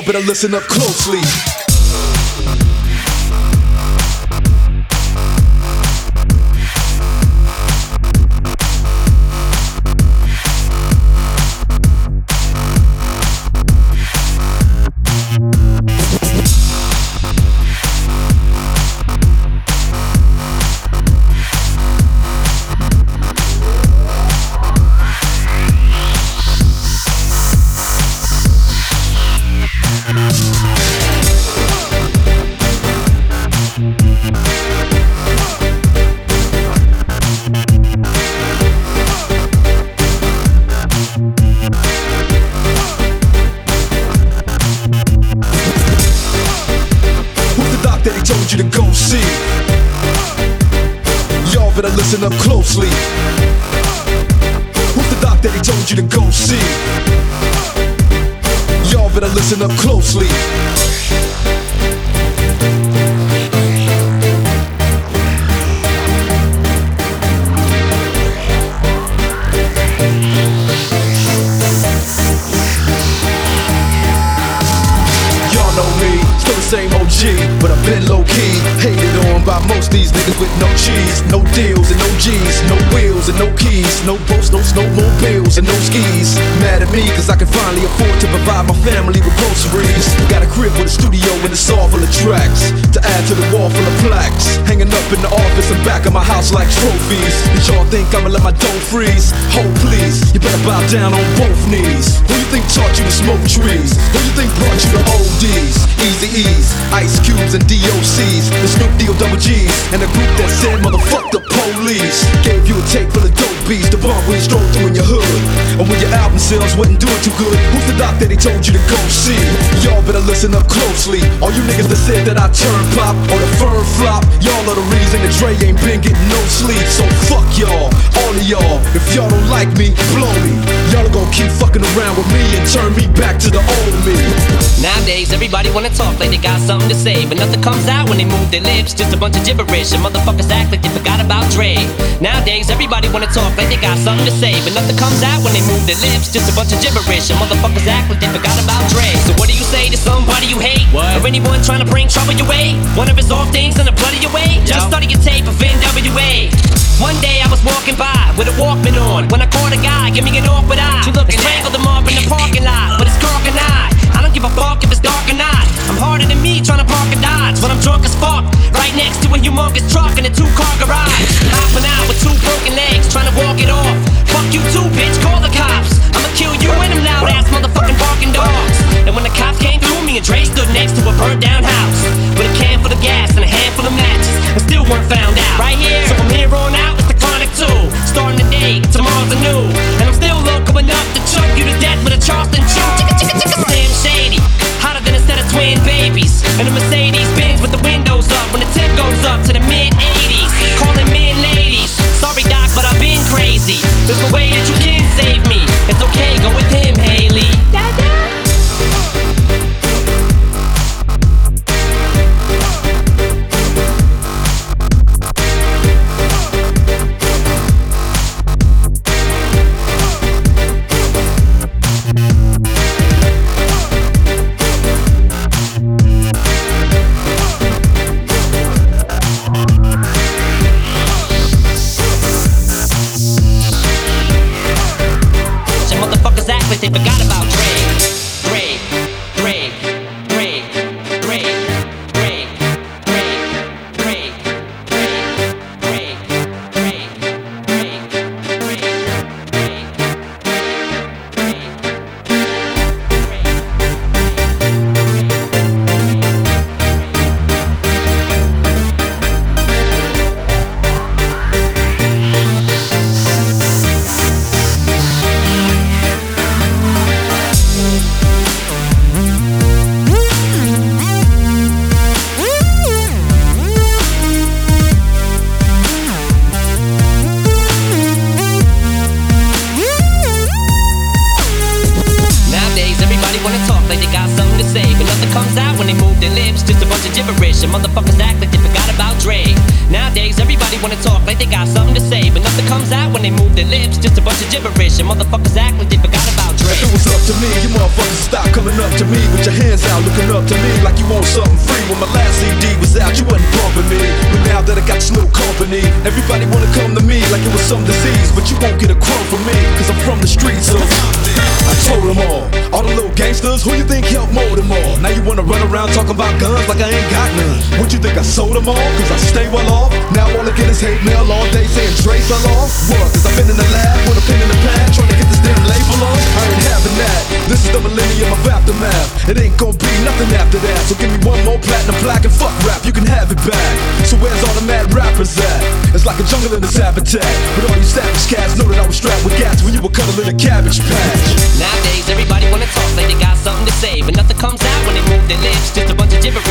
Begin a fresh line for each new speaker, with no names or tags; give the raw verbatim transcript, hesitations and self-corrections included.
Y'all better listen up closely. That he told you to go see. Y'all better listen up closely. Who's the doc that he told you to go see? Y'all better listen up closely. Y'all know me, still the same O G, but I've been low-key, hated on by most these niggas with no cheese, no deals and no G's, no wheels and no keys, no boats, no snowmobiles and no skis. Mad at me cause I can finally afford to provide my family with groceries. Got a crib with a studio and a saw full of tracks to add to the wall full of plaques, hanging up in the office and back of my house like trophies. Did y'all think I'ma let my dough freeze? Hold please, you better bow down on both knees. Who you think taught you to smoke trees? Who you think brought you to O Ds, Eazy-E's, Ice Cubes and D O C's, the Snoop D-O double G's, and a group that said motherfuck the police. Gave you a tape full of dope beats to bump when you stroll through in your hood, or when your album sales wasn't doing too good. Who's the doc that he told you to go see? Y'all better listen up closely. All you niggas that said that I turn pop or the firm flop, y'all are the reason that Dre ain't been getting no sleep. So fuck y'all, all of y'all. If y'all don't like me, blow me. Y'all are gonna keep fucking around with me and turn me back to the old me.
Nowadays everybody wanna talk like they got something to say, but nothing comes out when they move their lips. Just a bunch of gibberish, and motherfuckers act like they forgot about Dre. Nowadays everybody wanna talk like they got something to say, but nothing comes out when they move their lips. Just a bunch of gibberish, and motherfuckers act like they forgot about Dre. So what do you say to somebody you hate? What? Or anyone trying to bring trouble your way? One of his off things in the blood of your way? Yo. Just study your tape of N W A. One day I was walking by with a Walkman on, when I caught a guy, give me an awkward eye. I strangled him up in the parking lot with his cork and eye. I don't give a fuck if it's dark or not. I'm harder than me trying to park a Dodge when I'm drunk as fuck, right next to a humongous truck in a two-car garage. Hopping out with two broken legs, trying to walk it off. Fuck you too, bitch, call the cops. I'ma kill you and them loud-ass motherfucking barking dogs. And when the cops came through, me and Dre stood next to a burnt-down house with a can full of gas and a handful of matches, and still weren't found out. Right here, so from here on out, it's the Chronic two. Starting the day, tomorrow's a new, and I'm still local enough to choke you to death with a Charleston chew. Chicka chicka chicka Slim Shady, hotter than a set of twin babies, and a Mercedes Benz with the windows up when the tip goes up to the mid eighties. Calling men ladies, sorry doc, but I've been crazy. There's no way that you can save me. It's okay, go with him, Haley. They forgot about Dre. Dre, Dre, Dre, Dre, Dre, Dre, Dre, Dre, Dre, Dre, Dre. their lips, just a bunch of gibberish. And motherfuckers act like they forgot about Dre. Nowadays, everybody wanna talk like they got something to say, but nothing comes out when they move their lips, just a bunch of gibberish. And motherfuckers act like they forgot about Dre.
If it was up to me, you motherfuckers stop coming up to me with your hands out, looking up to me like you want something free. When my last C D was out, you wasn't bumping me, but now that I got this little company, everybody wanna come to me like it was some disease, but you won't get a crumb from me, cause I'm from the streets. So I told them all, all the little gangsters, who you think helped mold them all? Now you wanna run around talking about guns like I ain't got none. What you think I sold them all? Cause I stay well off. Now all I get is hate mail all day saying Dre fell off. What? Cause I've been in the lab with a pen in the pad trying to get this damn label on. I ain't having that. This is the millennium of aftermath. It ain't gonna be nothing after that. So give me one more platinum plaque and fuck rap, you can have it back. So where's all the mad rappers at? It's like a jungle in this habitat. But all you savage cats know that I was strapped with gas when you were cuddling a cabbage patch.
Nowadays, everybody wanna talk like they got something to say, but nothing comes out when they move their lips, just a bunch of gibberish.